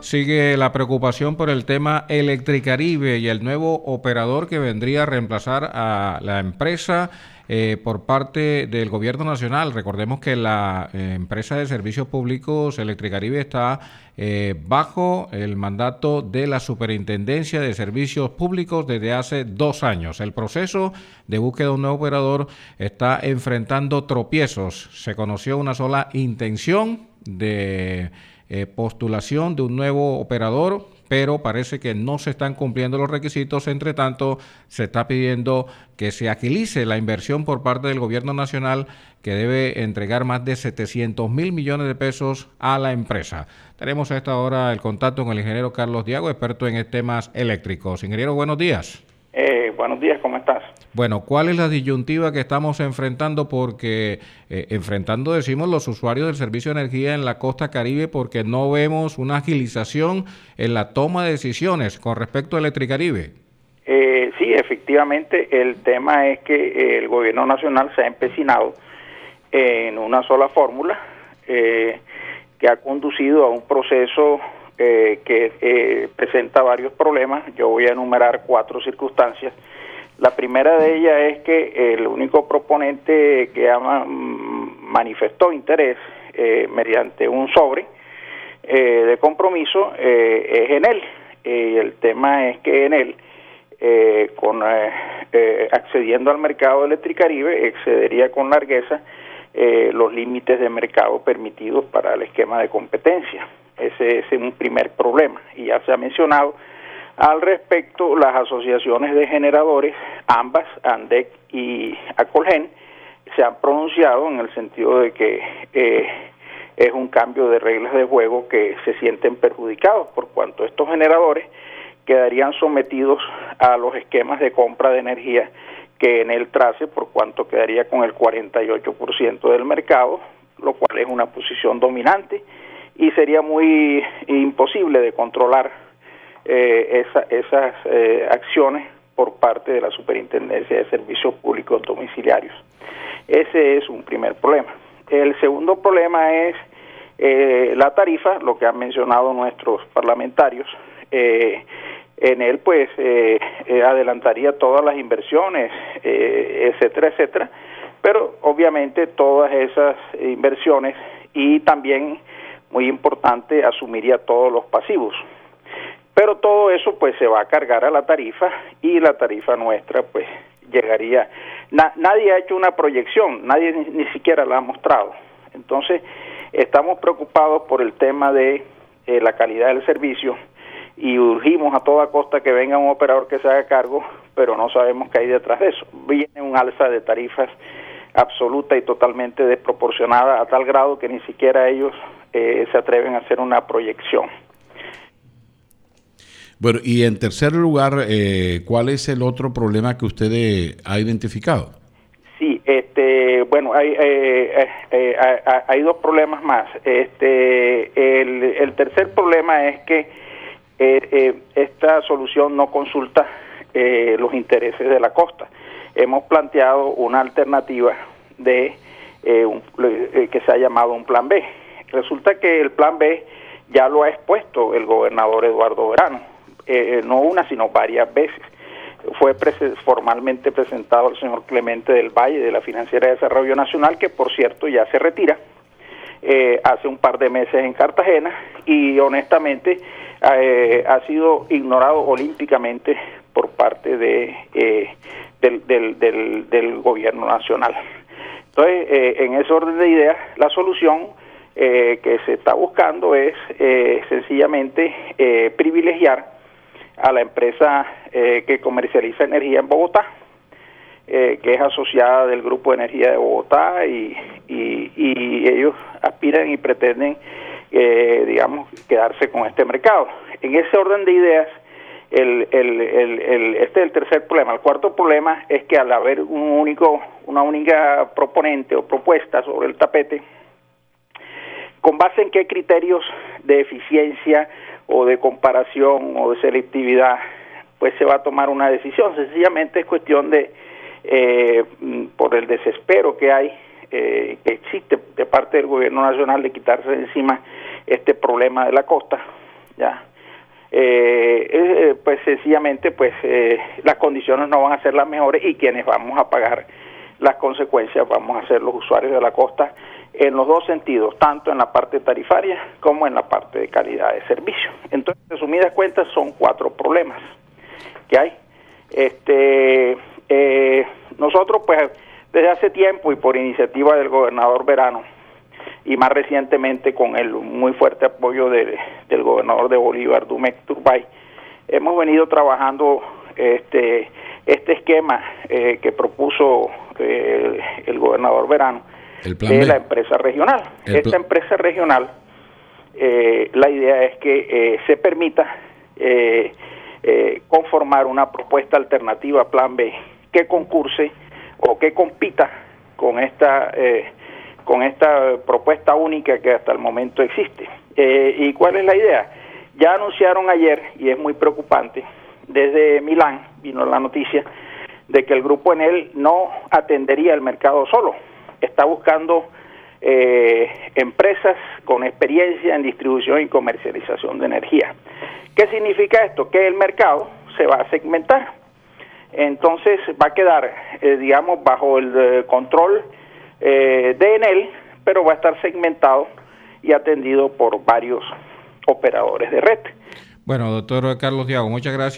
sigue la preocupación por el tema Electricaribe y el nuevo operador que vendría a reemplazar a la empresa por parte del gobierno nacional. Recordemos que la empresa de servicios públicos Electricaribe está bajo el mandato de la Superintendencia de Servicios Públicos desde hace 2 años. El proceso de búsqueda de un nuevo operador está enfrentando tropiezos. Se conoció una sola intención de postulación de un nuevo operador, pero parece que no se están cumpliendo los requisitos. Entre tanto, se está pidiendo que se agilice la inversión por parte del gobierno nacional, que debe entregar más de 700.000 millones de pesos a la empresa. Tenemos a esta hora el contacto con el ingeniero Carlos Diago, experto en temas eléctricos. Ingeniero, buenos días. Buenos días, ¿cómo estás? Bueno, ¿cuál es la disyuntiva que estamos enfrentando? Porque enfrentando, decimos, los usuarios del servicio de energía en la costa Caribe, porque no vemos una agilización en la toma de decisiones con respecto a Electricaribe. Sí, efectivamente, el tema es que el gobierno nacional se ha empecinado en una sola fórmula que ha conducido a un proceso que presenta varios problemas. Yo voy a enumerar 4 circunstancias. La primera de ellas es que el único proponente que manifestó interés mediante un sobre de compromiso es Enel. El tema es que Enel, accediendo al mercado de Electricaribe, excedería con largueza los límites de mercado permitidos para el esquema de competencia. Ese es un primer problema, y ya se ha mencionado al respecto. Las asociaciones de generadores, ambas, ANDEC y ACOLGEN, se han pronunciado en el sentido de que es un cambio de reglas de juego, que se sienten perjudicados por cuanto estos generadores quedarían sometidos a los esquemas de compra de energía que Enel trace, por cuanto quedaría con el 48% del mercado, lo cual es una posición dominante, y sería muy imposible de controlar esas acciones por parte de la Superintendencia de Servicios Públicos Domiciliarios. Ese es un primer problema. El segundo problema es la tarifa, lo que han mencionado nuestros parlamentarios. Enel pues adelantaría todas las inversiones, etcétera, etcétera, pero obviamente todas esas inversiones, y también, muy importante, asumiría todos los pasivos. Pero todo eso pues se va a cargar a la tarifa, y la tarifa nuestra pues llegaría. Nadie ha hecho una proyección, nadie ni siquiera la ha mostrado. Entonces estamos preocupados por el tema de la calidad del servicio, y urgimos a toda costa que venga un operador que se haga cargo, pero no sabemos qué hay detrás de eso. Viene un alza de tarifas absoluta y totalmente desproporcionada, a tal grado que ni siquiera ellos se atreven a hacer una proyección. Bueno, y en tercer lugar, ¿cuál es el otro problema que usted ha identificado? Sí, bueno, hay 2 problemas más. El tercer problema es que esta solución no consulta los intereses de la costa. Hemos planteado una alternativa de que se ha llamado un plan B. Resulta que el plan B ya lo ha expuesto el gobernador Eduardo Verano, no una sino varias veces. Fue formalmente presentado al señor Clemente del Valle, de la Financiera de Desarrollo Nacional, que por cierto ya se retira hace un par de meses en Cartagena, y honestamente ha sido ignorado olímpicamente por parte del gobierno nacional. Entonces, en ese orden de ideas, la solución que se está buscando es sencillamente privilegiar a la empresa que comercializa energía en Bogotá, que es asociada del Grupo de Energía de Bogotá, y ellos aspiran y pretenden digamos, quedarse con este mercado. En ese orden de ideas, este es el tercer problema. El cuarto problema es que al haber una única proponente o propuesta sobre el tapete, ¿con base en qué criterios de eficiencia o de comparación o de selectividad pues se va a tomar una decisión? Sencillamente es cuestión de, por el desespero que hay, que existe de parte del gobierno nacional, de quitarse de encima este problema de la costa, ¿ya? Pues sencillamente pues las condiciones no van a ser las mejores y quienes vamos a pagar las consecuencias vamos a ser los usuarios de la costa en los dos sentidos, tanto en la parte tarifaria como en la parte de calidad de servicio. Entonces, resumidas cuentas, son 4 problemas que hay. Nosotros pues desde hace tiempo y por iniciativa del gobernador Verano y más recientemente con el muy fuerte apoyo del gobernador de Bolívar, Dumec Turbay, hemos venido trabajando este esquema que propuso el gobernador Verano de la empresa regional. Esta empresa regional, la idea es que se permita conformar una propuesta alternativa Plan B que concurse o que compita con esta propuesta única que hasta el momento existe. ¿Y cuál es la idea? Ya anunciaron ayer, y es muy preocupante, desde Milán vino la noticia de que el grupo Enel no atendería el mercado solo, está buscando empresas con experiencia en distribución y comercialización de energía. ¿Qué significa esto? Que el mercado se va a segmentar, entonces va a quedar, digamos, bajo el control de Enel, pero va a estar segmentado y atendido por varios operadores de red. Bueno, doctor Carlos Diago, muchas gracias.